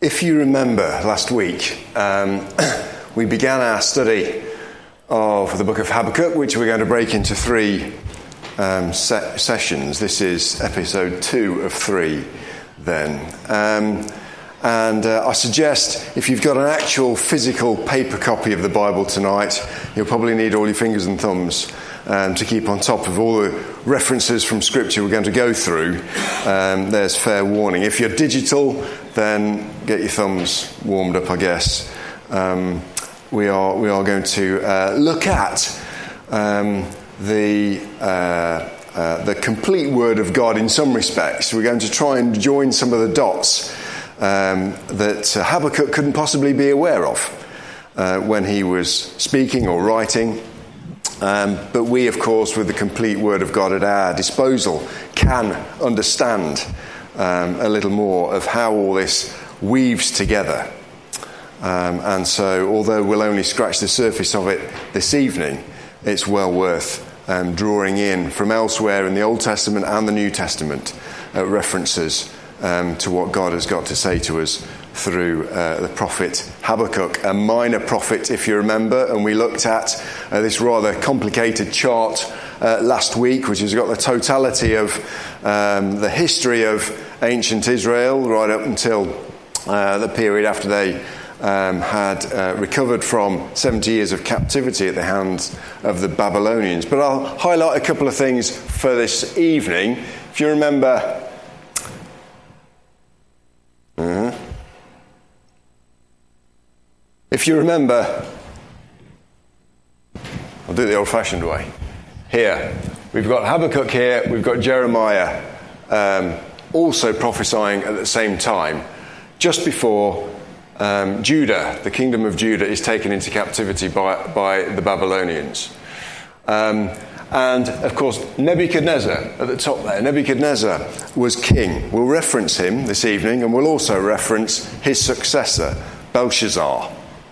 If you remember last week, we began our study of the book of Habakkuk, which we're going to break into three sessions. This is episode 2 of 3 then. I suggest if you've got an actual physical paper copy of the Bible tonight, you'll probably need all your fingers and thumbs to keep on top of all the references from Scripture we're going to go through. There's fair warning. If you're digital, then get your thumbs warmed up, I guess. We are going to look at the complete Word of God in some respects. We're going to try and join some of the dots that Habakkuk couldn't possibly be aware of when he was speaking or writing. But we, of course, with the complete Word of God at our disposal, can understand a little more of how all this weaves together. And so, although we'll only scratch the surface of it this evening, it's well worth drawing in from elsewhere in the Old Testament and the New Testament references to what God has got to say to us through the prophet Habakkuk, a minor prophet, if you remember. And we looked at this rather complicated chart last week, which has got the totality of the history of ancient Israel right up until the period after they had recovered from 70 years of captivity at the hands of the Babylonians. But I'll highlight a couple of things for this evening. If you remember, I'll do it the old-fashioned way. Here, we've got Habakkuk here, we've got Jeremiah also prophesying at the same time, just before Judah, the kingdom of Judah, is taken into captivity by the Babylonians. And, of course, Nebuchadnezzar at the top there. Nebuchadnezzar was king. We'll reference him this evening, and we'll also reference his successor, Belshazzar.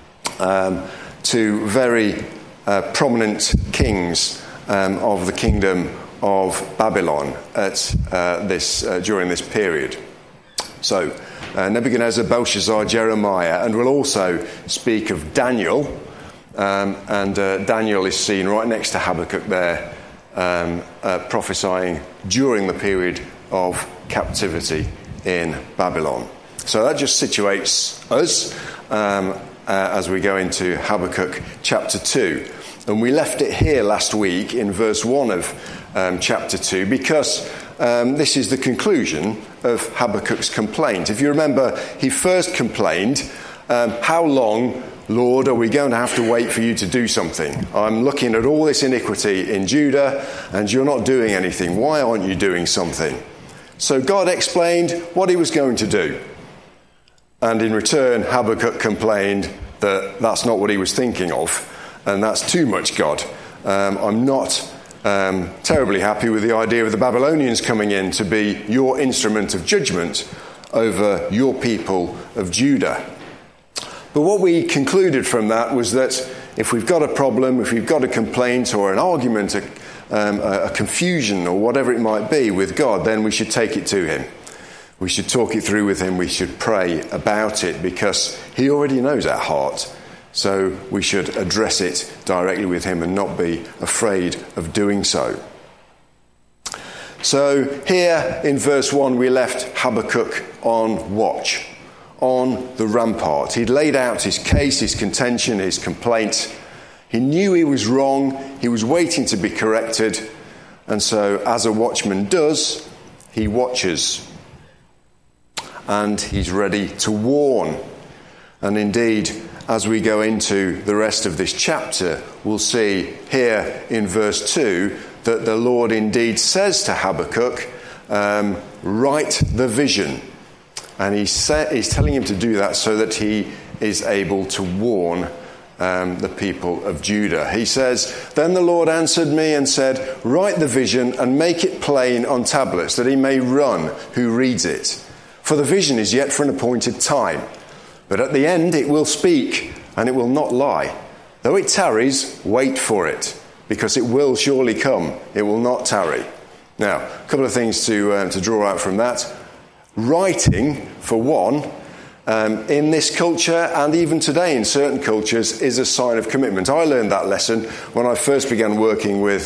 Two very prominent kings of the kingdom of Babylon at during this period. So, Nebuchadnezzar, Belshazzar, Jeremiah, and we'll also speak of Daniel. Daniel is seen right next to Habakkuk there, prophesying during the period of captivity in Babylon. So that just situates us as we go into Habakkuk chapter 2. And we left it here last week in verse 1 of chapter 2 because this is the conclusion of Habakkuk's complaint. If you remember, he first complained, how long, Lord, are we going to have to wait for you to do something? I'm looking at all this iniquity in Judah and you're not doing anything. Why aren't you doing something? So God explained what he was going to do. And in return, Habakkuk complained that that's not what he was thinking of. And that's too much, God. I'm not terribly happy with the idea of the Babylonians coming in to be your instrument of judgment over your people of Judah. But what we concluded from that was that if we've got a problem, if we've got a complaint or an argument, a confusion or whatever it might be with God, then we should take it to him. We should talk it through with him. We should pray about it because he already knows our heart. So we should address it directly with him and not be afraid of doing so. So here in verse 1 we left Habakkuk on watch, on the rampart. He'd laid out his case, his contention, his complaint. He knew he was wrong. He was waiting to be corrected. And so as a watchman does, he watches. And he's ready to warn. And indeed, as we go into the rest of this chapter, we'll see here in verse 2 that the Lord indeed says to Habakkuk, write the vision. And he's telling him to do that so that he is able to warn the people of Judah. He says, then the Lord answered me and said, write the vision and make it plain on tablets, that he may run who reads it. For the vision is yet for an appointed time. But at the end it will speak, and it will not lie. Though it tarries, wait for it, because it will surely come. It will not tarry. Now, a couple of things to draw out from that. Writing, for one, in this culture and even today in certain cultures is a sign of commitment. I learned that lesson when I first began working with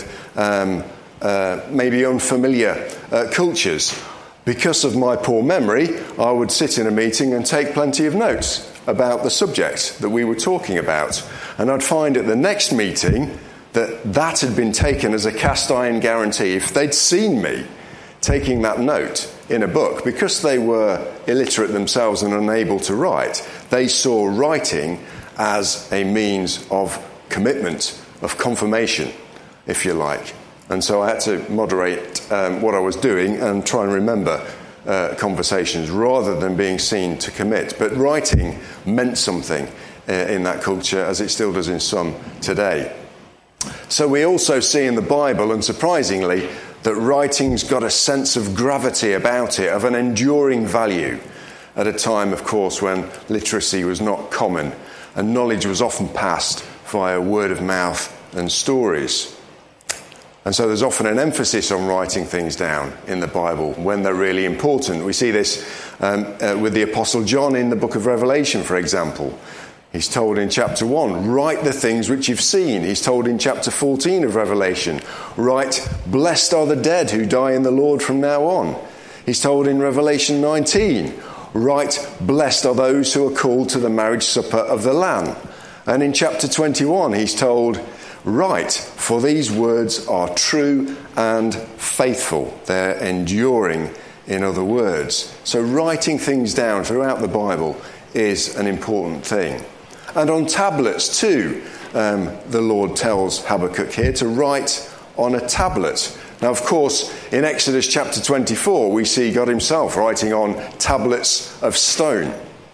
maybe unfamiliar cultures. Because of my poor memory, I would sit in a meeting and take plenty of notes about the subject that we were talking about. And I'd find at the next meeting that had been taken as a cast iron guarantee. If they'd seen me taking that note in a book, because they were illiterate themselves and unable to write, they saw writing as a means of commitment, of confirmation, if you like. And so I had to moderate what I was doing and try and remember conversations rather than being seen to commit. But writing meant something in that culture, as it still does in some today. So we also see in the Bible, unsurprisingly, that writing's got a sense of gravity about it, of an enduring value, at a time, of course, when literacy was not common and knowledge was often passed via word of mouth and stories. And so there's often an emphasis on writing things down in the Bible when they're really important. We see this with the Apostle John in the book of Revelation, for example. He's told in chapter 1, write the things which you've seen. He's told in chapter 14 of Revelation, write, blessed are the dead who die in the Lord from now on. He's told in Revelation 19, write, blessed are those who are called to the marriage supper of the Lamb. And in chapter 21, he's told, write, for these words are true and faithful. They're enduring, in other words. So writing things down throughout the Bible is an important thing. And on tablets too, the Lord tells Habakkuk here to write on a tablet. Now, of course, in Exodus chapter 24, we see God himself writing on tablets of stone.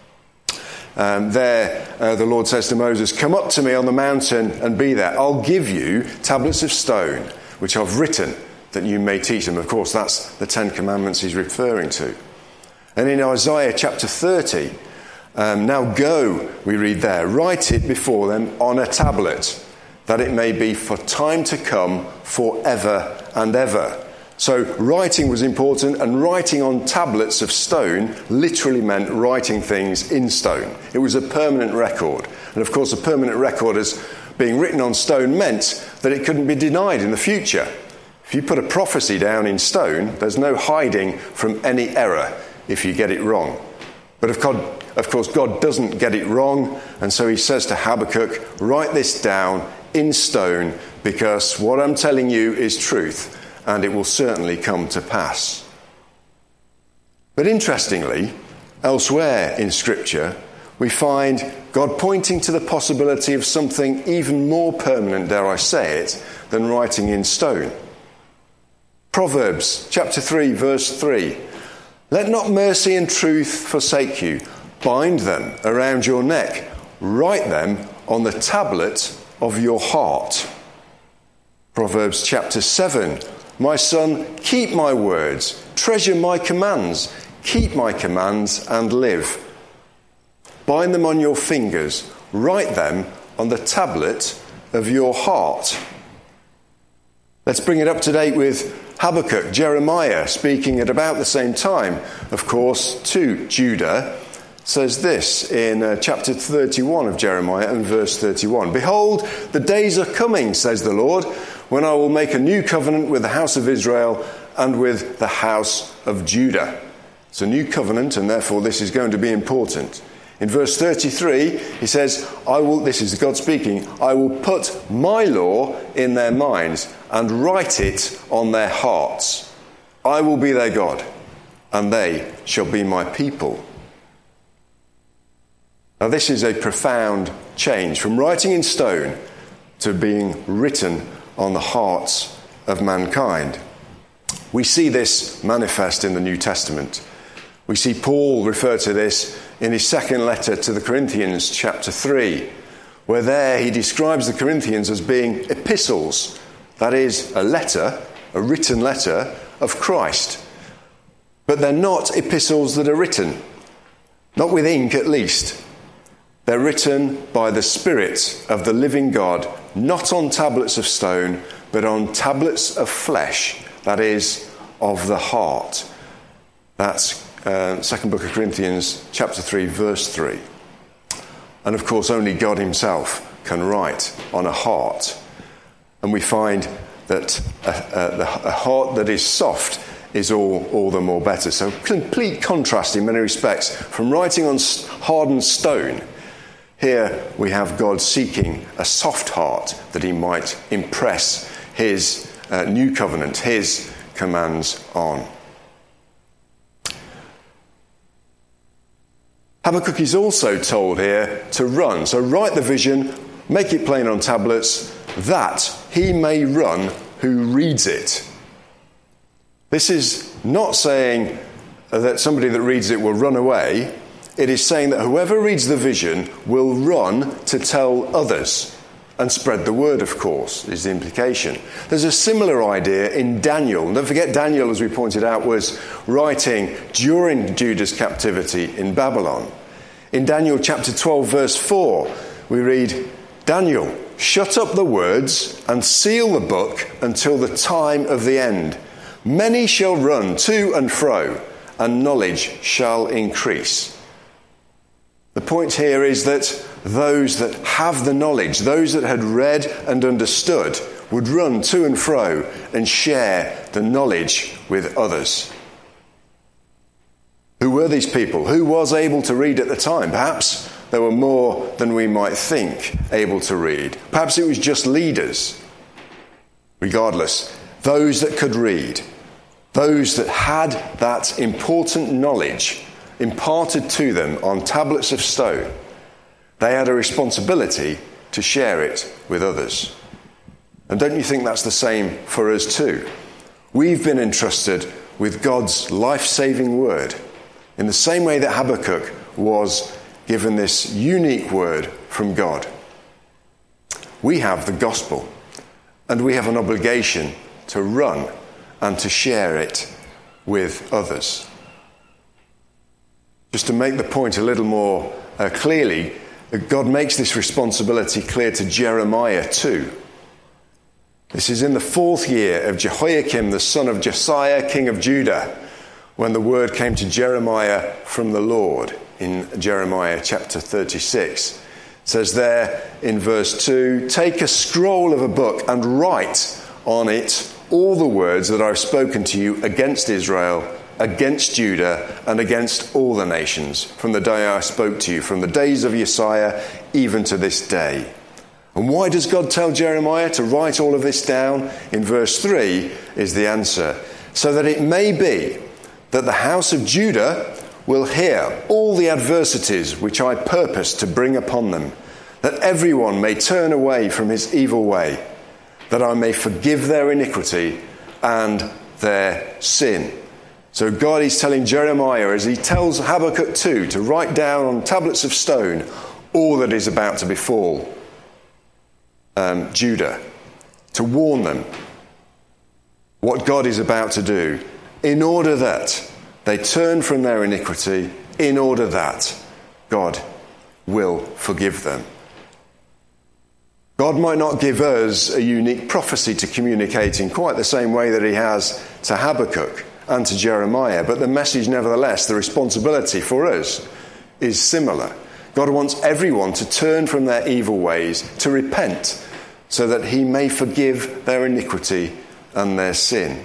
The Lord says to Moses, come up to me on the mountain and be there. I'll give you tablets of stone, which I've written, that you may teach them. Of course, that's the Ten Commandments he's referring to. And in Isaiah chapter 30, now go, we read there, write it before them on a tablet, that it may be for time to come, forever and ever. So writing was important, and writing on tablets of stone literally meant writing things in stone. It was a permanent record. And of course, a permanent record as being written on stone meant that it couldn't be denied in the future. If you put a prophecy down in stone, there's no hiding from any error if you get it wrong. But of course, God doesn't get it wrong, and so he says to Habakkuk, write this down in stone, because what I'm telling you is truth, and it will certainly come to pass. But interestingly, elsewhere in Scripture, we find God pointing to the possibility of something even more permanent, dare I say it, than writing in stone. Proverbs chapter 3, verse 3. Let not mercy and truth forsake you. Bind them around your neck. Write them on the tablet of your heart. Proverbs chapter 7. My son, keep my words. Treasure my commands. Keep my commands and live. Bind them on your fingers. Write them on the tablet of your heart. Let's bring it up to date with Habakkuk, Jeremiah, speaking at about the same time, of course, to Judah, says this in chapter 31 of Jeremiah and verse 31. Behold, the days are coming, says the Lord, when I will make a new covenant with the house of Israel and with the house of Judah. It's a new covenant, and therefore this is going to be important. In verse 33, he says, this is God speaking, I will put my law in their minds and write it on their hearts. I will be their God, and they shall be my people. Now this is a profound change from writing in stone to being written on the hearts of mankind. We see this manifest in the New Testament. We see Paul refer to this in his second letter to the Corinthians, chapter 3, where there he describes the Corinthians as being epistles, that is, a letter, a written letter of Christ. But they're not epistles that are written, not with ink at least. They're written by the Spirit of the living God, not on tablets of stone, but on tablets of flesh, that is, of the heart. That's second book of Corinthians, chapter 3, verse 3. And of course, only God himself can write on a heart. And we find that a heart that is soft is all the more better. So complete contrast in many respects. From writing on hardened stone, here we have God seeking a soft heart that he might impress his new covenant, his commands on. Habakkuk is also told here to run. So write the vision, make it plain on tablets, that he may run who reads it. This is not saying that somebody that reads it will run away. It is saying that whoever reads the vision will run to tell others and spread the word, of course, is the implication. There's a similar idea in Daniel. And don't forget, Daniel, as we pointed out, was writing during Judah's captivity in Babylon. In Daniel chapter 12, verse 4, we read, Daniel, shut up the words and seal the book until the time of the end. Many shall run to and fro, and knowledge shall increase. The point here is that those that have the knowledge, those that had read and understood, would run to and fro and share the knowledge with others. Who were these people? Who was able to read at the time? Perhaps there were more than we might think able to read. Perhaps it was just leaders. Regardless, those that could read, those that had that important knowledge imparted to them on tablets of stone, they had a responsibility to share it with others. And don't you think that's the same for us too? We've been entrusted with God's life-saving word in the same way that Habakkuk was given this unique word from God. We have the gospel, and we have an obligation to run and to share it with others. Just to make the point a little more clearly, God makes this responsibility clear to Jeremiah too. This is in the 4th year of Jehoiakim, the son of Josiah, king of Judah, when the word came to Jeremiah from the Lord in Jeremiah chapter 36. It says there in verse 2, take a scroll of a book and write on it all the words that I've spoken to you against Israel, against Judah, and against all the nations, from the day I spoke to you, from the days of Josiah, even to this day. And why does God tell Jeremiah to write all of this down? In verse 3 is the answer. So that it may be that the house of Judah will hear all the adversities which I purpose to bring upon them, that everyone may turn away from his evil way, that I may forgive their iniquity and their sin. So God is telling Jeremiah, as he tells Habakkuk too, to write down on tablets of stone all that is about to befall Judah, to warn them what God is about to do, in order that they turn from their iniquity, in order that God will forgive them. God might not give us a unique prophecy to communicate in quite the same way that he has to Habakkuk and to Jeremiah, but the message nevertheless, the responsibility for us is similar. God wants everyone to turn from their evil ways, to repent, so that he may forgive their iniquity and their sin.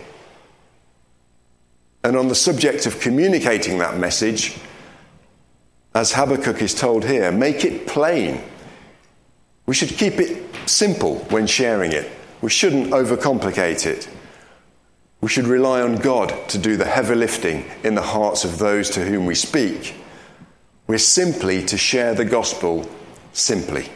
And on the subject of communicating that message, as Habakkuk is told here, make it plain. We should keep it simple when sharing it. We shouldn't overcomplicate it. We should rely on God to do the heavy lifting in the hearts of those to whom we speak. We're simply to share the gospel simply.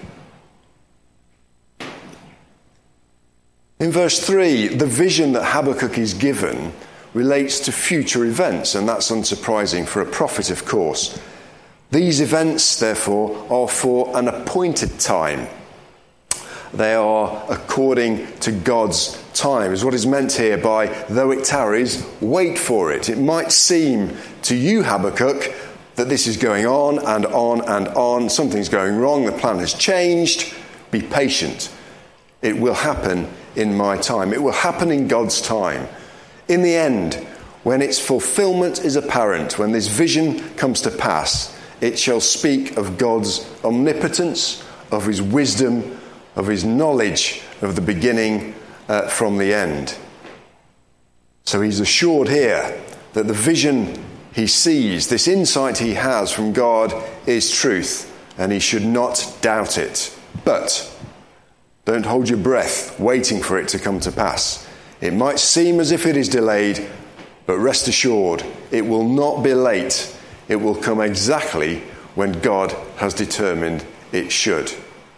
In verse 3, the vision that Habakkuk is given relates to future events, and that's unsurprising for a prophet, of course. These events, therefore, are for an appointed time. They are according to God's time, is what is meant here by, though it tarries, wait for it. It might seem to you, Habakkuk, that this is going on and on and on. Something's going wrong. The plan has changed. Be patient. It will happen in my time. It will happen in God's time. In the end, when its fulfillment is apparent, when this vision comes to pass, it shall speak of God's omnipotence, of his wisdom, of his knowledge of the beginning from the end. So he's assured here that the vision he sees, this insight he has from God, is truth, and he should not doubt it. But don't hold your breath waiting for it to come to pass. It might seem as if it is delayed, but rest assured, it will not be late. It will come exactly when God has determined it should.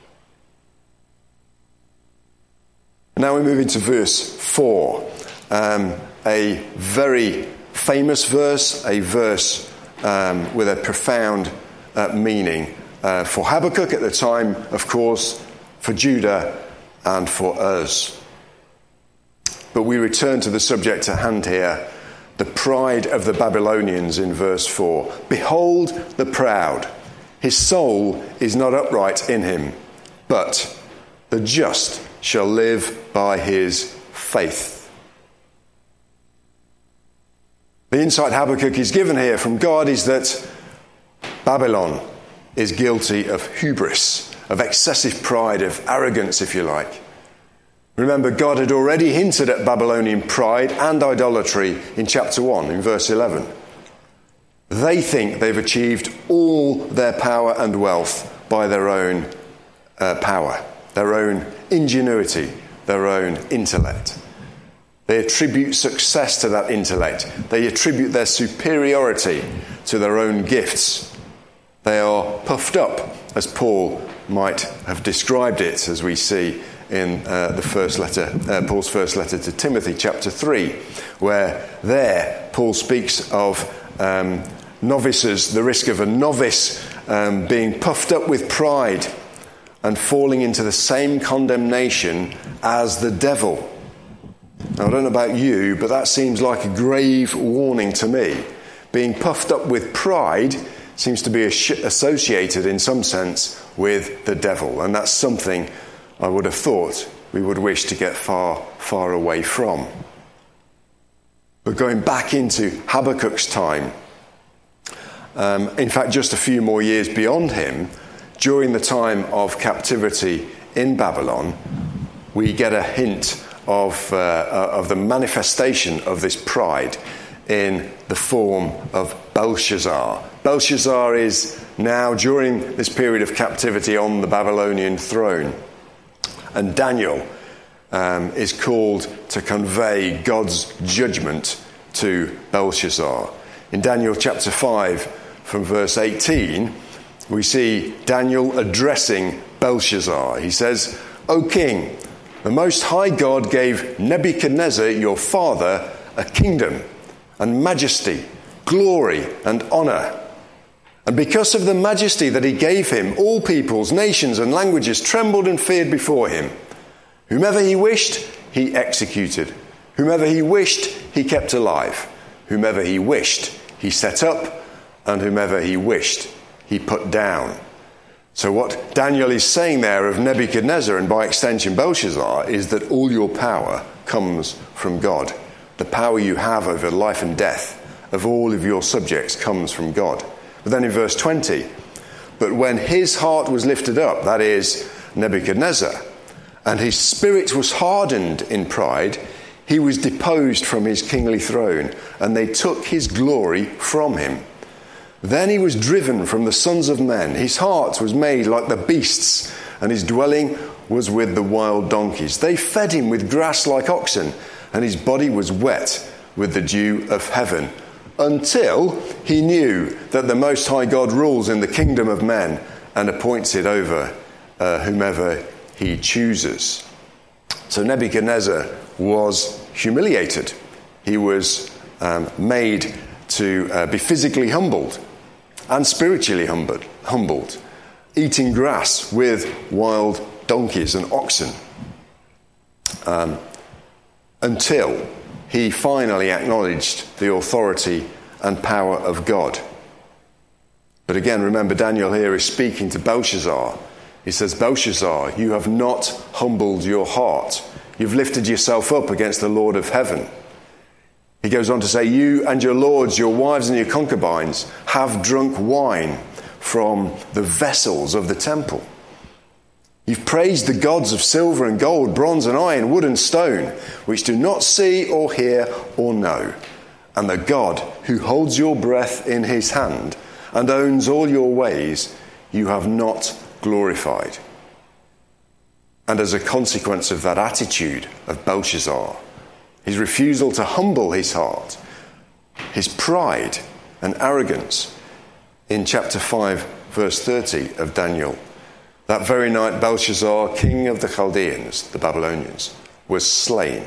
Now we move into verse 4, a very famous verse, a verse with a profound meaning for Habakkuk at the time, of course, for Judah and for us. But we return to the subject at hand here, the pride of the Babylonians in verse 4. Behold the proud, his soul is not upright in him, but the just shall live by his faith. The insight Habakkuk is given here from God is that Babylon is guilty of hubris, of excessive pride, of arrogance, if you like. Remember, God had already hinted at Babylonian pride and idolatry in chapter 1, in verse 11. They think they've achieved all their power and wealth by their own power, their own ingenuity, their own intellect. They attribute success to that intellect. They attribute their superiority to their own gifts. They are puffed up, as Paul might have described it, as we see in Paul's first letter to Timothy, chapter 3, where there Paul speaks of novices, the risk of a novice being puffed up with pride and falling into the same condemnation as the devil. Now, I don't know about you, but that seems like a grave warning to me. Being puffed up with pride seems to be associated in some sense with the devil, and that's something I would have thought we would wish to get far, far away from. But going back into Habakkuk's time, in fact just a few more years beyond him, during the time of captivity in Babylon, we get a hint of the manifestation of this pride in the form of Belshazzar. Belshazzar is now, during this period of captivity, on the Babylonian throne. And Daniel is called to convey God's judgment to Belshazzar. In Daniel chapter 5, from verse 18, we see Daniel addressing Belshazzar. He says, "O king, the Most High God gave Nebuchadnezzar, your father, a kingdom and majesty, glory and honor. And because of the majesty that he gave him, all peoples, nations and languages trembled and feared before him. Whomever he wished, he executed. Whomever he wished, he kept alive. Whomever he wished, he set up. And whomever he wished, he put down." So what Daniel is saying there of Nebuchadnezzar, and by extension Belshazzar, is that all your power comes from God. The power you have over life and death of all of your subjects comes from God. But then in verse 20, "But when his heart was lifted up," that is Nebuchadnezzar, "and his spirit was hardened in pride, he was deposed from his kingly throne, and they took his glory from him. Then he was driven from the sons of men. His heart was made like the beasts, and his dwelling was with the wild donkeys. They fed him with grass like oxen, and his body was wet with the dew of heaven, until he knew that the Most High God rules in the kingdom of men and appoints it over whomever he chooses." So Nebuchadnezzar was humiliated. He was made to be physically humbled and spiritually humbled, eating grass with wild donkeys and oxen, until he finally acknowledged the authority and power of God. But again, remember, Daniel here is speaking to Belshazzar. He says, "Belshazzar, you have not humbled your heart. You've lifted yourself up against the Lord of heaven. He goes on to say, you and your lords, your wives and your concubines have drunk wine from the vessels of the temple. You've praised the gods of silver and gold, bronze and iron, wood and stone, which do not see or hear or know. And the God who holds your breath in his hand and owns all your ways, you have not glorified. And as a consequence of that attitude of Belshazzar, his refusal to humble his heart, his pride and arrogance, in chapter 5, verse 30 of Daniel, that very night Belshazzar, king of the Chaldeans, the Babylonians, was slain.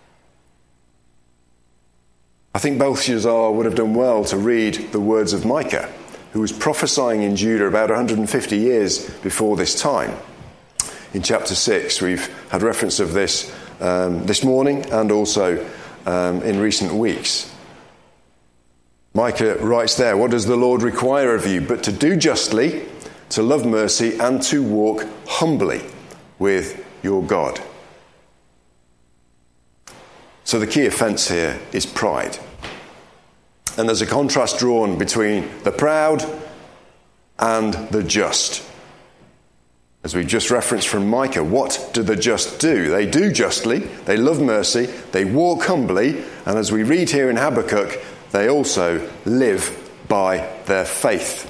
I think Belshazzar would have done well to read the words of Micah, who was prophesying in Judah about 150 years before this time. In chapter 6, we've had reference of this this morning and also in recent weeks. Micah writes there, what does the Lord require of you but to do justly, to love mercy, and to walk humbly with your God? So the key offence here is pride. And there's a contrast drawn between the proud and the just. As we just referenced from Micah, what do the just do? They do justly, they love mercy, they walk humbly, and as we read here in Habakkuk, they also live by their faith.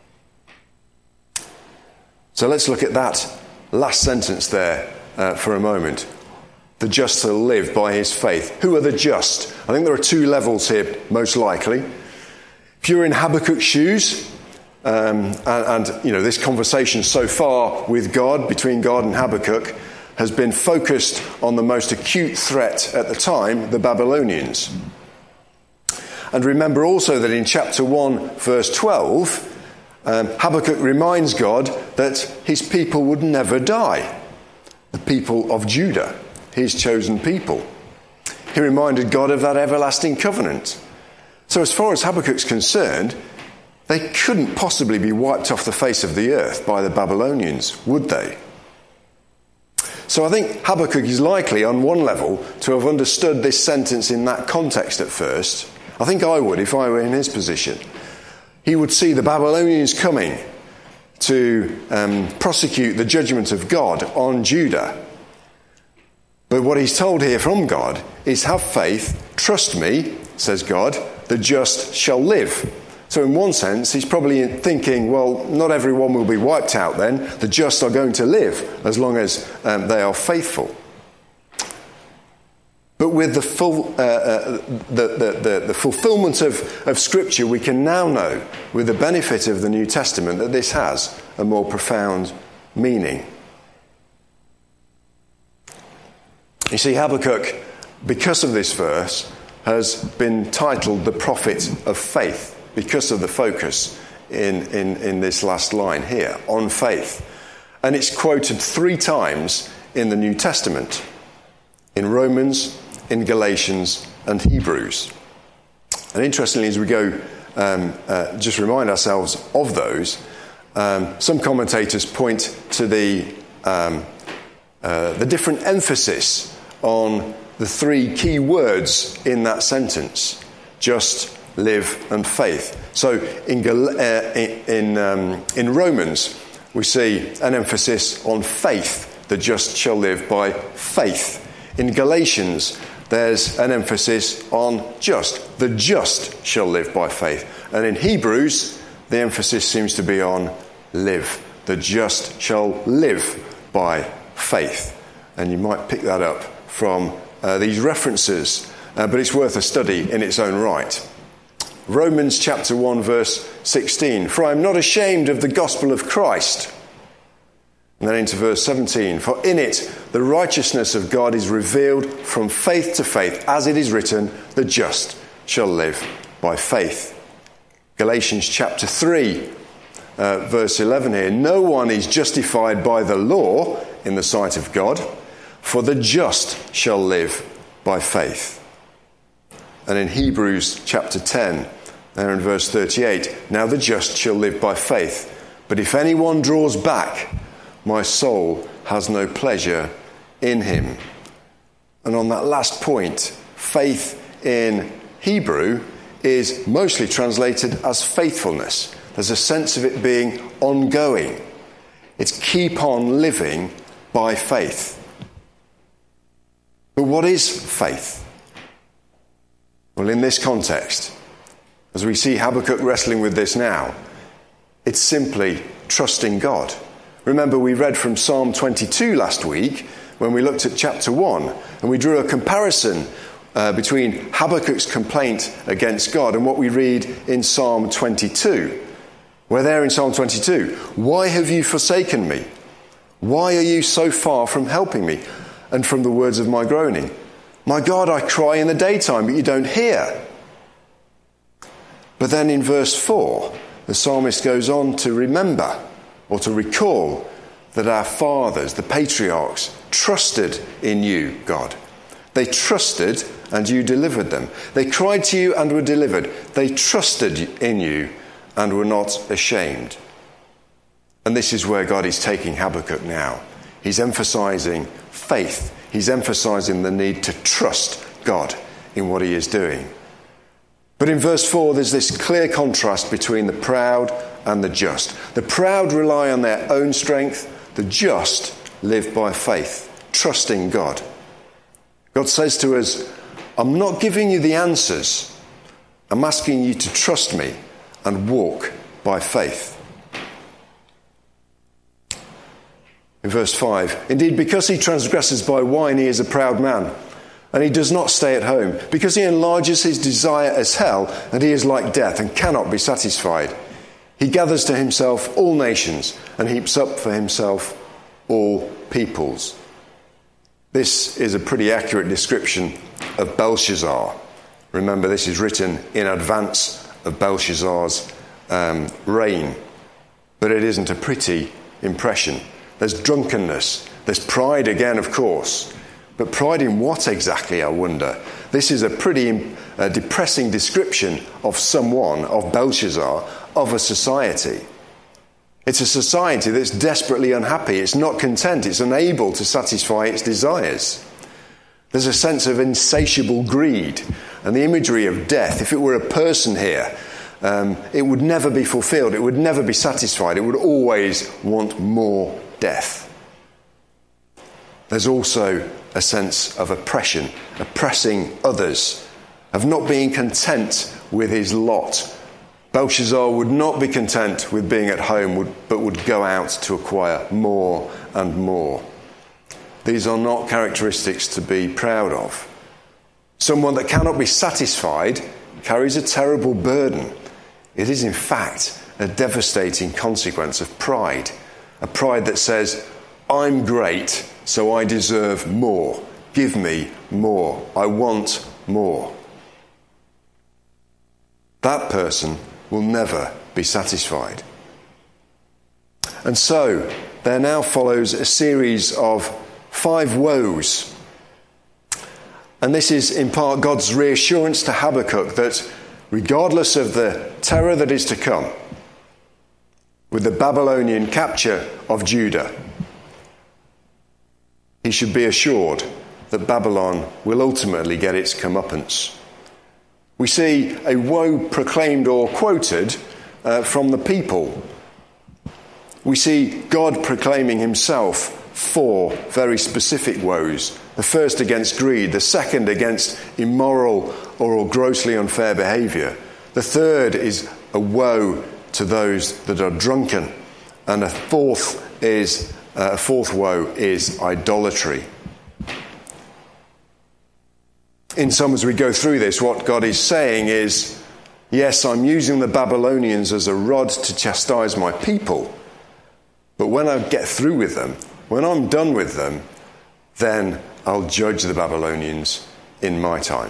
So let's look at that last sentence there for a moment. The just shall live by his faith. Who are the just? I think there are two levels here, most likely. If you're in Habakkuk's shoes, and this conversation so far with God, between God and Habakkuk, has been focused on the most acute threat at the time, the Babylonians. And remember also that in chapter 1, verse 12, Habakkuk reminds God that his people would never die. The people of Judah, his chosen people. He reminded God of that everlasting covenant. So as far as Habakkuk's concerned, they couldn't possibly be wiped off the face of the earth by the Babylonians, would they? So I think Habakkuk is likely, on one level, to have understood this sentence in that context at first. I think I would if I were in his position. He would see the Babylonians coming to prosecute the judgment of God on Judah. But what he's told here from God is, have faith, trust me, says God, the just shall live. So in one sense, he's probably thinking, well, not everyone will be wiped out then. The just are going to live as long as they are faithful. But with the fulfillment of Scripture, we can now know, with the benefit of the New Testament, that this has a more profound meaning. You see, Habakkuk, because of this verse, has been titled the prophet of faith, because of the focus in this last line here, on faith. And it's quoted 3 times in the New Testament, in Romans, in Galatians, and Hebrews. And interestingly, as we go, just remind ourselves of those, some commentators point to the different emphasis on the 3 key words in that sentence: just, live, and faith. So in Romans, we see an emphasis on faith. The just shall live by faith. In Galatians, there's an emphasis on just. The just shall live by faith. And in Hebrews, the emphasis seems to be on live. The just shall live by faith. And you might pick that up from these references, but it's worth a study in its own right. Romans chapter 1, verse 16. For I am not ashamed of the gospel of Christ. And then into verse 17. For in it the righteousness of God is revealed from faith to faith, as it is written, the just shall live by faith. Galatians chapter 3, verse 11 here. No one is justified by the law in the sight of God, for the just shall live by faith. And in Hebrews chapter 10, there in verse 38, now the just shall live by faith. But if anyone draws back, my soul has no pleasure in him. And on that last point, faith in Hebrew is mostly translated as faithfulness. There's a sense of it being ongoing. It's keep on living by faith. But what is faith? Well, in this context, as we see Habakkuk wrestling with this now, it's simply trusting God. Remember, we read from Psalm 22 last week when we looked at chapter 1, and we drew a comparison between Habakkuk's complaint against God and what we read in Psalm 22. We're there in Psalm 22. Why have you forsaken me? Why are you so far from helping me and from the words of my groaning? My God, I cry in the daytime, but you don't hear. But then in verse 4, the psalmist goes on to remember or to recall that our fathers, the patriarchs, trusted in you, God. They trusted and you delivered them. They cried to you and were delivered. They trusted in you and were not ashamed. And this is where God is taking Habakkuk now. He's emphasizing faith. He's emphasizing the need to trust God in what he is doing. But in verse 4, there's this clear contrast between the proud and the just. The proud rely on their own strength. The just live by faith, trusting God. God says to us, I'm not giving you the answers. I'm asking you to trust me and walk by faith. In verse 5, indeed, because he transgresses by wine, he is a proud man, and he does not stay at home. Because he enlarges his desire as hell, and he is like death and cannot be satisfied. He gathers to himself all nations and heaps up for himself all peoples. This is a pretty accurate description of Belshazzar. Remember, this is written in advance of Belshazzar's reign. But it isn't a pretty impression. There's drunkenness. There's pride again, of course. But pride in what exactly, I wonder? This is a pretty depressing description of someone, of Belshazzar, of a society. It's a society that's desperately unhappy. It's not content. It's unable to satisfy its desires. There's a sense of insatiable greed and the imagery of death. If it were a person here, it would never be fulfilled. It would never be satisfied. It would always want more death. There's also a sense of oppression, oppressing others, of not being content with his lot. Belshazzar would not be content with being at home, but would go out to acquire more and more. These are not characteristics to be proud of. Someone that cannot be satisfied carries a terrible burden. It is, in fact, a devastating consequence of pride. A pride that says, I'm great, so I deserve more. Give me more. I want more. That person will never be satisfied. And so, there now follows a series of 5 woes. And this is in part God's reassurance to Habakkuk that regardless of the terror that is to come, with the Babylonian capture of Judah, he should be assured that Babylon will ultimately get its comeuppance. We see a woe proclaimed or quoted from the people. We see God proclaiming himself 4 very specific woes. The first against greed, the second against immoral or grossly unfair behaviour. The third is a woe to those that are drunken. And a fourth woe is idolatry. In sum, as we go through this, what God is saying is, yes, I'm using the Babylonians as a rod to chastise my people, but when I get through with them, when I'm done with them, then I'll judge the Babylonians in my time.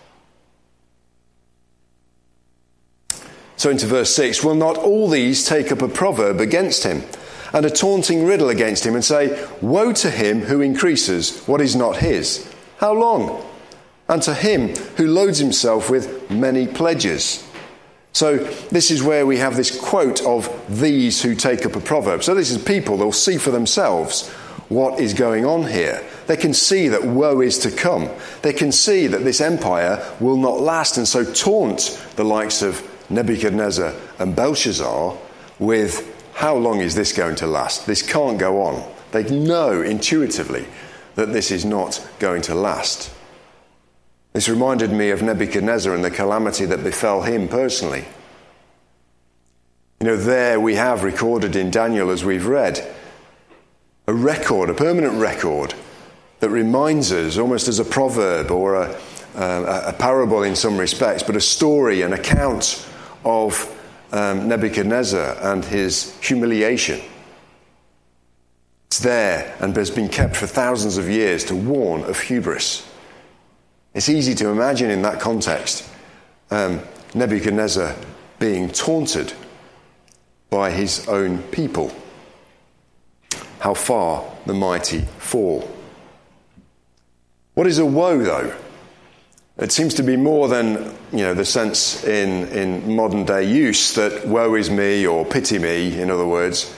So into verse 6, will not all these take up a proverb against him, and a taunting riddle against him, and say, woe to him who increases what is not his? How long? And to him who loads himself with many pledges. So this is where we have this quote of these who take up a proverb. So this is people, they'll see for themselves what is going on here. They can see that woe is to come. They can see that this empire will not last, and so taunt the likes of Nebuchadnezzar and Belshazzar with, how long is this going to last? This can't go on. They know intuitively that this is not going to last. This reminded me of Nebuchadnezzar and the calamity that befell him personally. There we have recorded in Daniel, as we've read, a record, a permanent record, that reminds us, almost as a proverb or a parable in some respects, but a story, an account of Nebuchadnezzar and his humiliation. It's there and has been kept for thousands of years to warn of hubris. It's easy to imagine in that context Nebuchadnezzar being taunted by his own people. How far the mighty fall. What is a woe, though? It seems to be more than, the sense in modern day use that woe is me or pity me, in other words.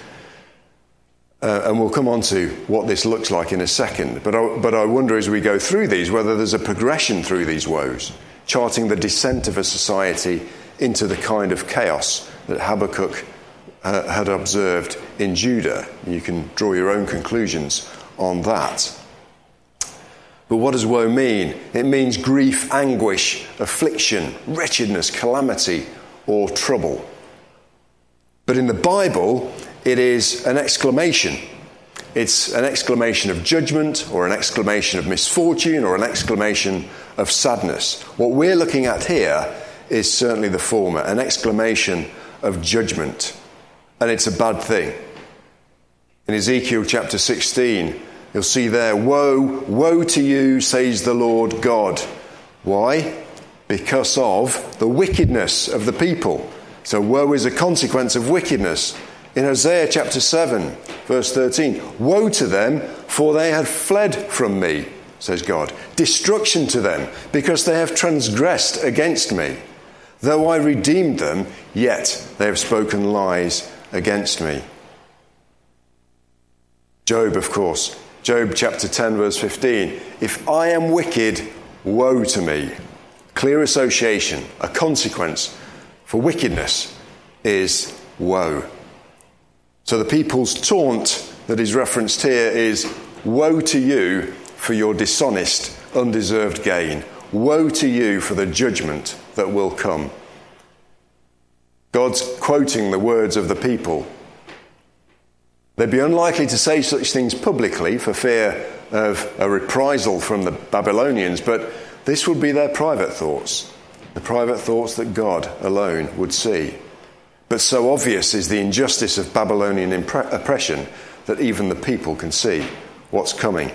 And we'll come on to what this looks like in a second. But I wonder as we go through these whether there's a progression through these woes, charting the descent of a society into the kind of chaos that Habakkuk had observed in Judah. You can draw your own conclusions on that. But what does woe mean? It means grief, anguish, affliction, wretchedness, calamity, or trouble. But in the Bible, it is an exclamation. It's an exclamation of judgment, or an exclamation of misfortune, or an exclamation of sadness. What we're looking at here is certainly the former, an exclamation of judgment. And it's a bad thing. In Ezekiel chapter 16, you'll see there, woe, woe to you, says the Lord God. Why? Because of the wickedness of the people. So woe is a consequence of wickedness. In Hosea chapter 7, verse 13, woe to them, for they had fled from me, says God. Destruction to them, because they have transgressed against me. Though I redeemed them, yet they have spoken lies against me. Job, of course. Job chapter 10, verse 15. If I am wicked, woe to me. Clear association, a consequence for wickedness is woe. So the people's taunt that is referenced here is, woe to you for your dishonest, undeserved gain. Woe to you for the judgment that will come. God's quoting the words of the people. They'd be unlikely to say such things publicly for fear of a reprisal from the Babylonians, but this would be their private thoughts, the private thoughts that God alone would see. But so obvious is the injustice of Babylonian oppression that even the people can see what's coming.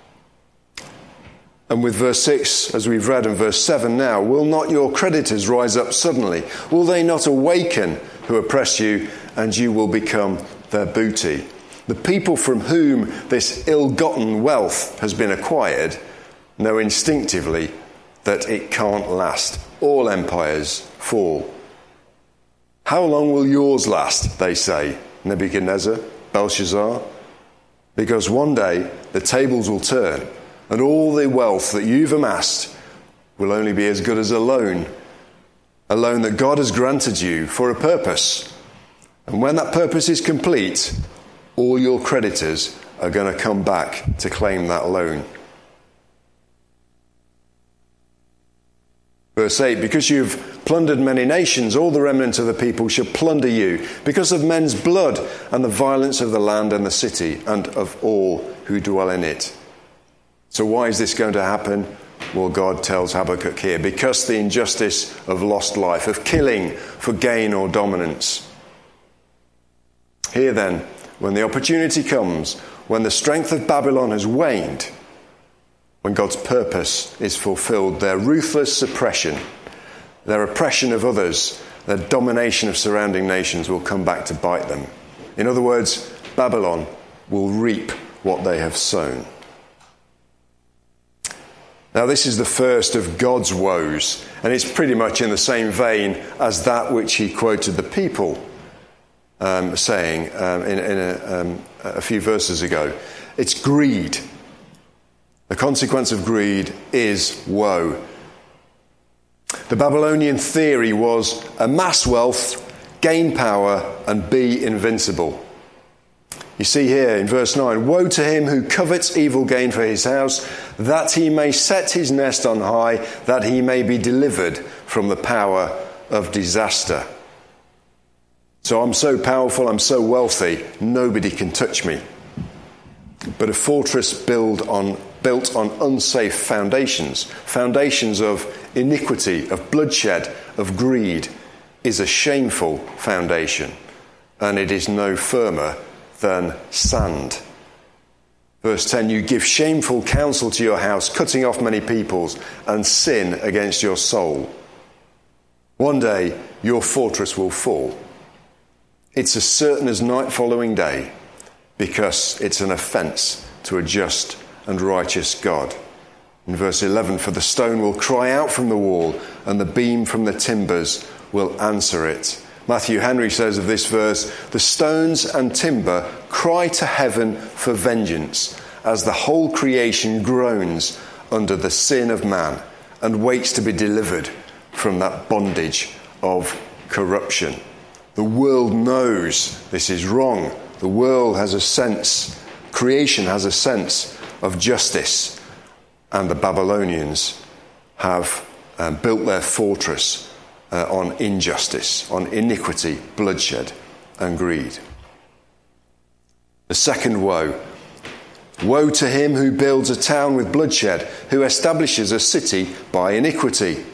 And with verse 6, as we've read, and verse 7 now, will not your creditors rise up suddenly? Will they not awaken who oppress you, and you will become their booty? The people from whom this ill-gotten wealth has been acquired know instinctively that it can't last. All empires fall. How long will yours last, they say, Nebuchadnezzar, Belshazzar? Because one day the tables will turn, and all the wealth that you've amassed will only be as good as a loan that God has granted you for a purpose. And when that purpose is complete, all your creditors are going to come back to claim that loan. Verse 8, because you've plundered many nations, all the remnant of the people shall plunder you, because of men's blood and the violence of the land and the city, and of all who dwell in it. So why is this going to happen? Well, God tells Habakkuk here, because the injustice of lost life, of killing for gain or dominance. Here then, when the opportunity comes, when the strength of Babylon has waned, when God's purpose is fulfilled, their ruthless suppression, their oppression of others, their domination of surrounding nations will come back to bite them. In other words, Babylon will reap what they have sown. Now, this is the first of God's woes, and it's pretty much in the same vein as that which he quoted the people saying in a few verses ago. It's greed. The consequence of greed is woe. The Babylonian theory was amass wealth, gain power, and be invincible. You see here in verse 9, woe to him who covets evil gain for his house, that he may set his nest on high, that he may be delivered from the power of disaster. So I'm so powerful, I'm so wealthy, nobody can touch me. But a fortress built on unsafe foundations of iniquity, of bloodshed, of greed, is a shameful foundation, and it is no firmer than sand. Verse 10, you give shameful counsel to your house, cutting off many peoples, and sin against your soul. One day your fortress will fall. It's as certain as night following day, because it's an offence to a just and righteous God. In verse 11, for the stone will cry out from the wall, and the beam from the timbers will answer it. Matthew Henry says of this verse, the stones and timber cry to heaven for vengeance, as the whole creation groans under the sin of man and waits to be delivered from that bondage of corruption. The world knows this is wrong. The world has a sense, creation has a sense of justice, and the Babylonians have built their fortress on injustice, on iniquity, bloodshed, and greed. The second woe. Woe to him who builds a town with bloodshed, who establishes a city by iniquity.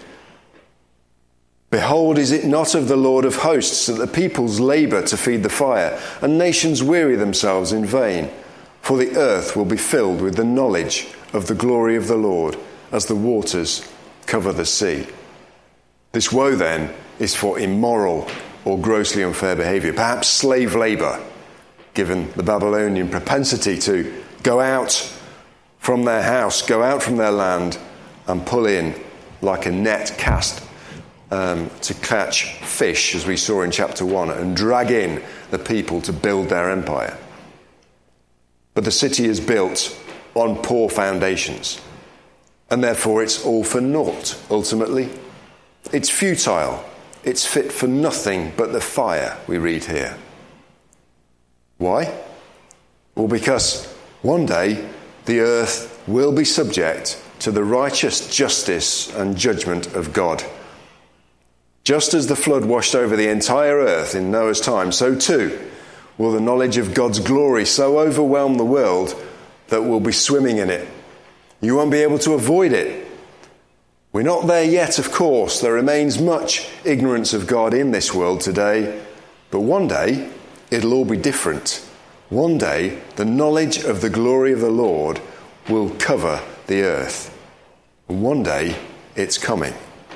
Behold, is it not of the Lord of hosts that the peoples labour to feed the fire, and nations weary themselves in vain? For the earth will be filled with the knowledge of the glory of the Lord, as the waters cover the sea. This woe, then, is for immoral or grossly unfair behaviour, perhaps slave labour, given the Babylonian propensity to go out from their house, go out from their land, and pull in like a net cast to catch fish, as we saw in chapter 1, and drag in the people to build their empire. But the city is built on poor foundations, and therefore it's all for naught, ultimately. It's futile. It's fit for nothing but the fire, we read here. Why? Well, because one day the earth will be subject to the righteous justice and judgment of God. Just as the flood washed over the entire earth in Noah's time, so too will the knowledge of God's glory so overwhelm the world that we'll be swimming in it. You won't be able to avoid it. We're not there yet, of course. There remains much ignorance of God in this world today. But one day, it'll all be different. One day, the knowledge of the glory of the Lord will cover the earth. And one day, it's coming.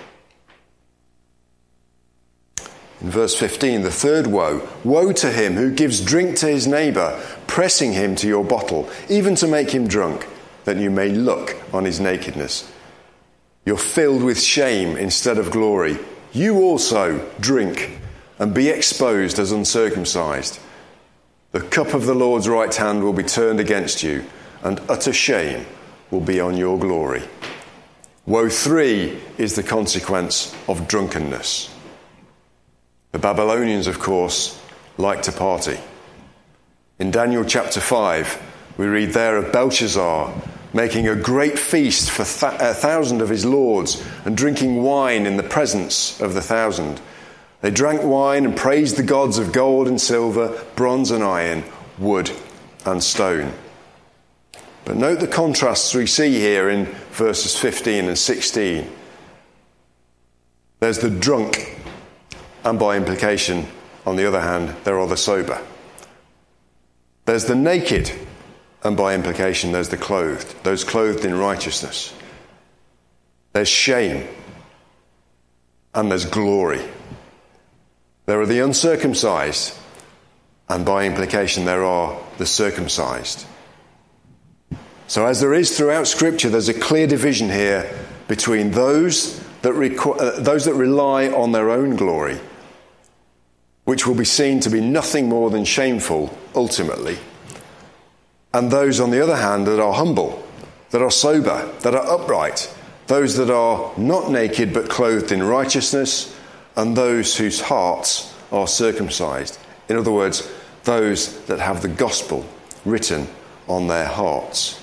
In verse 15, the third woe. Woe to him who gives drink to his neighbour, pressing him to your bottle, even to make him drunk, that you may look on his nakedness. You're filled with shame instead of glory. You also drink and be exposed as uncircumcised. The cup of the Lord's right hand will be turned against you, and utter shame will be on your glory. Woe 3 is the consequence of drunkenness. The Babylonians, of course, like to party. In Daniel chapter 5, we read there of Belshazzar making a great feast for 1,000 of his lords and drinking wine in the presence of the 1,000. They drank wine and praised the gods of gold and silver, bronze and iron, wood and stone. But note the contrasts we see here in verses 15 and 16. There's the drunk, and by implication, on the other hand, there are the sober. There's the naked, and by implication, there's the clothed, those clothed in righteousness. There's shame, and there's glory. There are the uncircumcised, and by implication, there are the circumcised. So as there is throughout Scripture, there's a clear division here between those that rely on their own glory which will be seen to be nothing more than shameful ultimately. And those, on the other hand, that are humble, that are sober, that are upright, those that are not naked but clothed in righteousness, and those whose hearts are circumcised. In other words, those that have the gospel written on their hearts.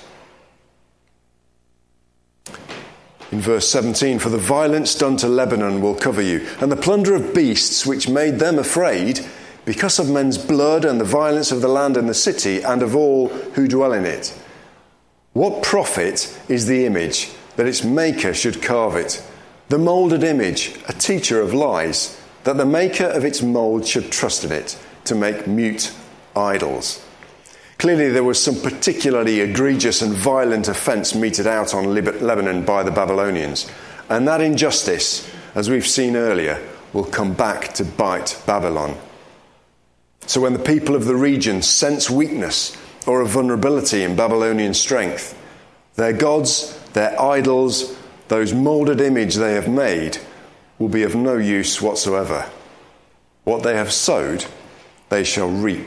In verse 17, for the violence done to Lebanon will cover you, and the plunder of beasts which made them afraid, because of men's blood and the violence of the land and the city, and of all who dwell in it. What profit is the image that its maker should carve it? The moulded image, a teacher of lies, that the maker of its mould should trust in it to make mute idols. Clearly there was some particularly egregious and violent offence meted out on Lebanon by the Babylonians. And that injustice, as we've seen earlier, will come back to bite Babylon. So when the people of the region sense weakness or a vulnerability in Babylonian strength, their gods, their idols, those moulded image they have made, will be of no use whatsoever. What they have sowed, they shall reap.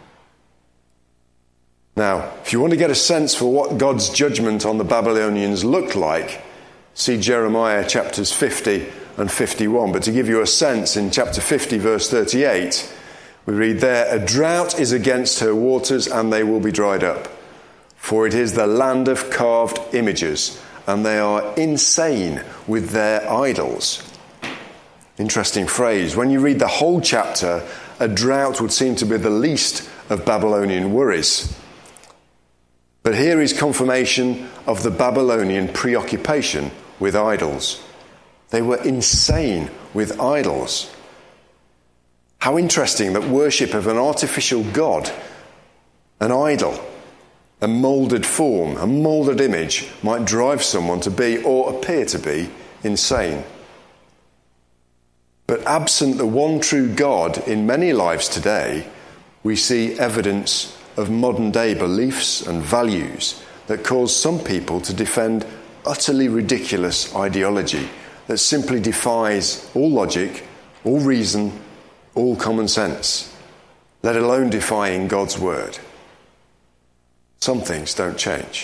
Now, if you want to get a sense for what God's judgment on the Babylonians looked like, see Jeremiah chapters 50 and 51. But to give you a sense, in chapter 50, verse 38, we read there, a drought is against her waters, and they will be dried up. For it is the land of carved images, and they are insane with their idols. Interesting phrase. When you read the whole chapter, a drought would seem to be the least of Babylonian worries. But here is confirmation of the Babylonian preoccupation with idols. They were insane with idols. How interesting that worship of an artificial god, an idol, a moulded form, a moulded image might drive someone to be or appear to be insane. But absent the one true God in many lives today, we see evidence of modern day beliefs and values that cause some people to defend utterly ridiculous ideology that simply defies all logic, all reason, all common sense, let alone defying God's word. Some things don't change.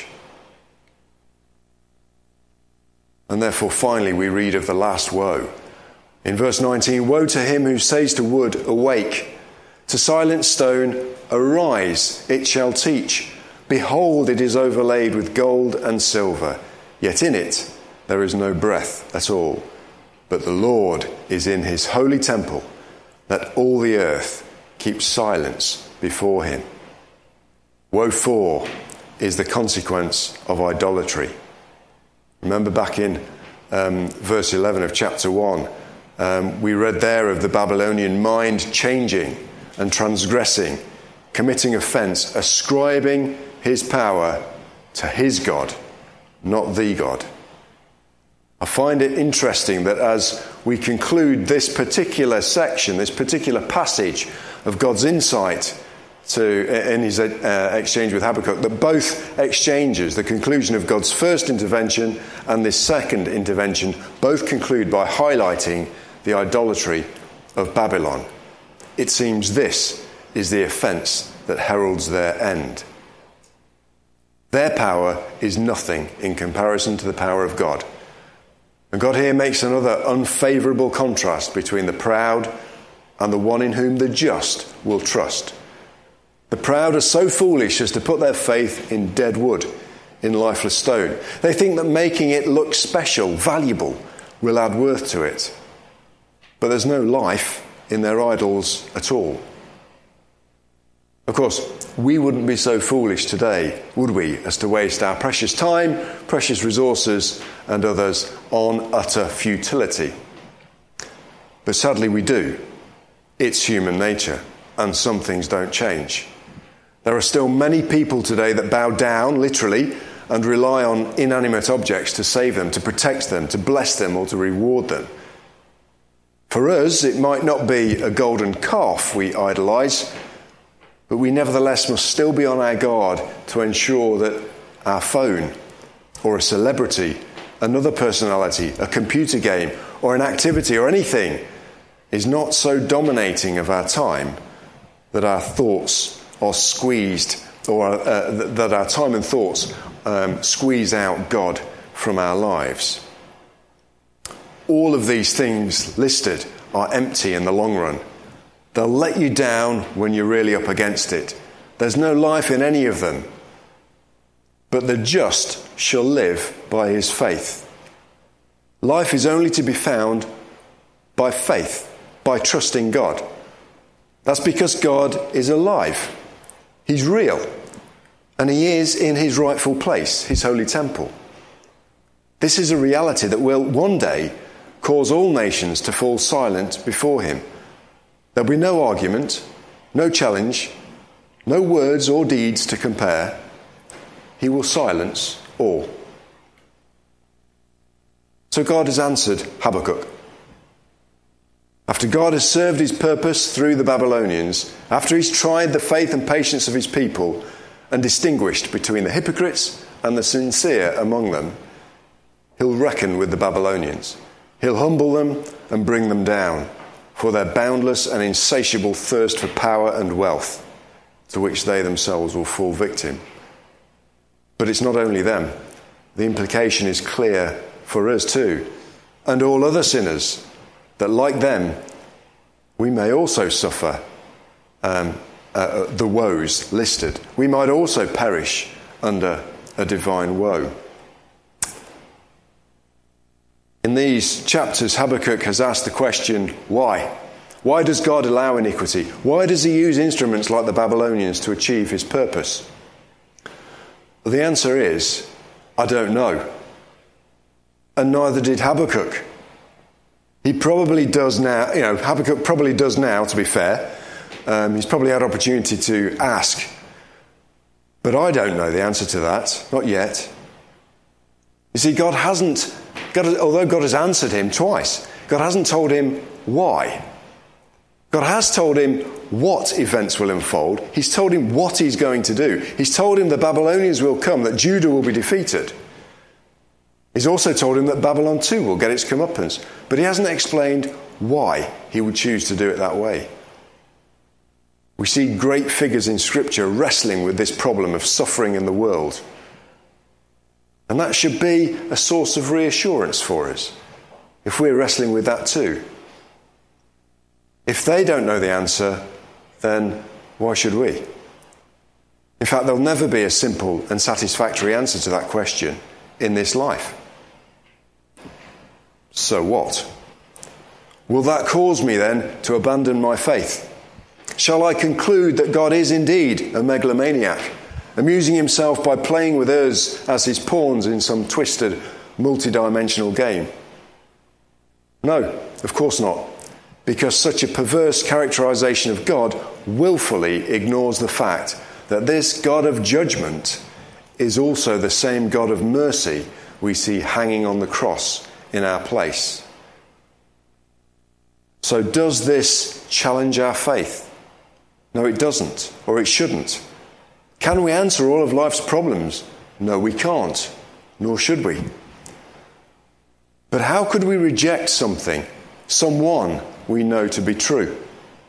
And therefore, finally, we read of the last woe. In verse 19, woe to him who says to wood, awake, to silent stone, arise, it shall teach. Behold, it is overlaid with gold and silver, yet in it there is no breath at all. But the Lord is in his holy temple. Let all the earth keep silence before him. Woe for is the consequence of idolatry. Remember back in verse 11 of chapter 1, we read there of the Babylonian mind changing and transgressing, committing offence, ascribing his power to his God, not the God. I find it interesting that as we conclude this particular section, this particular passage of God's insight in his exchange with Habakkuk, that both exchanges, the conclusion of God's first intervention and this second intervention, both conclude by highlighting the idolatry of Babylon. It seems this is the offence that heralds their end. Their power is nothing in comparison to the power of God. And God here makes another unfavourable contrast between the proud and the one in whom the just will trust. The proud are so foolish as to put their faith in dead wood, in lifeless stone. They think that making it look special, valuable, will add worth to it. But there's no life in their idols at all. Of course, we wouldn't be so foolish today, would we, as to waste our precious time, precious resources, and others on utter futility. But sadly we do. It's human nature, and some things don't change. There are still many people today that bow down, literally, and rely on inanimate objects to save them, to protect them, to bless them, or to reward them. For us, it might not be a golden calf we idolise, but we nevertheless must still be on our guard to ensure that our phone, or a celebrity, another personality, a computer game, or an activity, or anything is not so dominating of our time that our thoughts are squeezed, or that our time and thoughts squeeze out God from our lives. All of these things listed are empty in the long run. They'll let you down when you're really up against it. There's no life in any of them. But the just shall live by his faith. Life is only to be found by faith, by trusting God. That's because God is alive. He's real. And he is in his rightful place, his holy temple. This is a reality that will one day cause all nations to fall silent before him. There'll be no argument, no challenge, no words or deeds to compare. He will silence all. So God has answered Habakkuk. After God has served his purpose through the Babylonians, after he's tried the faith and patience of his people and distinguished between the hypocrites and the sincere among them, he'll reckon with the Babylonians. He'll humble them and bring them down for their boundless and insatiable thirst for power and wealth, to which they themselves will fall victim. But it's not only them. The implication is clear for us too, and all other sinners, that like them, we may also suffer the woes listed. We might also perish under a divine woe. In these chapters, Habakkuk has asked the question, why? Why does God allow iniquity? Why does he use instruments like the Babylonians to achieve his purpose? Well, the answer is, I don't know. And neither did Habakkuk. He probably does now, Habakkuk probably does now, to be fair. He's probably had opportunity to ask. But I don't know the answer to that, not yet. You see, although God has answered him twice, God hasn't told him why. God has told him what events will unfold. He's told him what he's going to do. He's told him the Babylonians will come, that Judah will be defeated. He's also told him that Babylon too will get its comeuppance. But he hasn't explained why he would choose to do it that way. We see great figures in Scripture wrestling with this problem of suffering in the world. And that should be a source of reassurance for us, if we're wrestling with that too. If they don't know the answer, then why should we? In fact, there'll never be a simple and satisfactory answer to that question in this life. So what? Will that cause me then to abandon my faith? Shall I conclude that God is indeed a megalomaniac, amusing himself by playing with us as his pawns in some twisted, multi-dimensional game? No, of course not, because such a perverse characterization of God willfully ignores the fact that this God of judgment is also the same God of mercy we see hanging on the cross in our place. So does this challenge our faith? No, it doesn't, or it shouldn't. Can we answer all of life's problems? No, we can't, nor should we. But how could we reject someone we know to be true?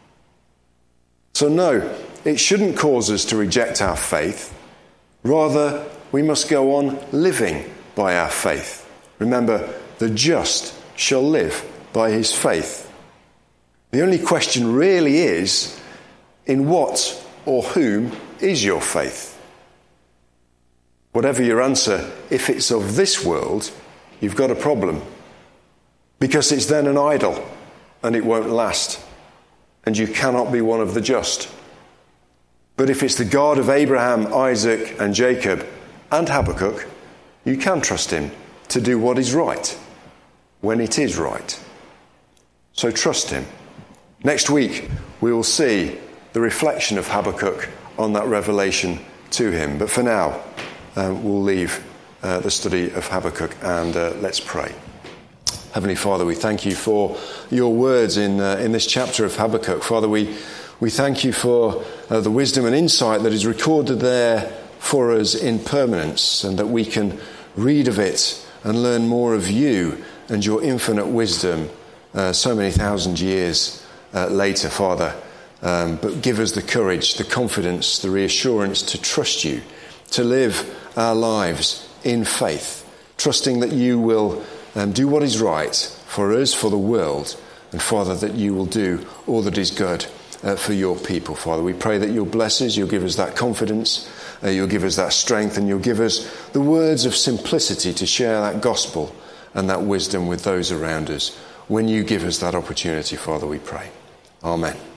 So no, it shouldn't cause us to reject our faith. Rather, we must go on living by our faith. Remember, the just shall live by his faith. The only question really is, in what or whom is your faith? Whatever your answer, if it's of this world, you've got a problem. Because it's then an idol, and it won't last. And you cannot be one of the just. But if it's the God of Abraham, Isaac, and Jacob, and Habakkuk, you can trust him to do what is right, when it is right. So trust him. Next week, we will see the reflection of Habakkuk on that revelation to him. But for now, we'll leave the study of Habakkuk and let's pray. Heavenly Father, we thank you for your words in this chapter of Habakkuk. Father, we thank you for the wisdom and insight that is recorded there for us in permanence, and that we can read of it and learn more of you and your infinite wisdom so many thousand years later, Father. But give us the courage, the confidence, the reassurance to trust you, to live our lives in faith, trusting that you will do what is right for us, for the world, and Father, that you will do all that is good for your people. Father, we pray that you'll bless us, you'll give us that confidence, you'll give us that strength, and you'll give us the words of simplicity to share that gospel and that wisdom with those around us when you give us that opportunity, Father, we pray. Amen.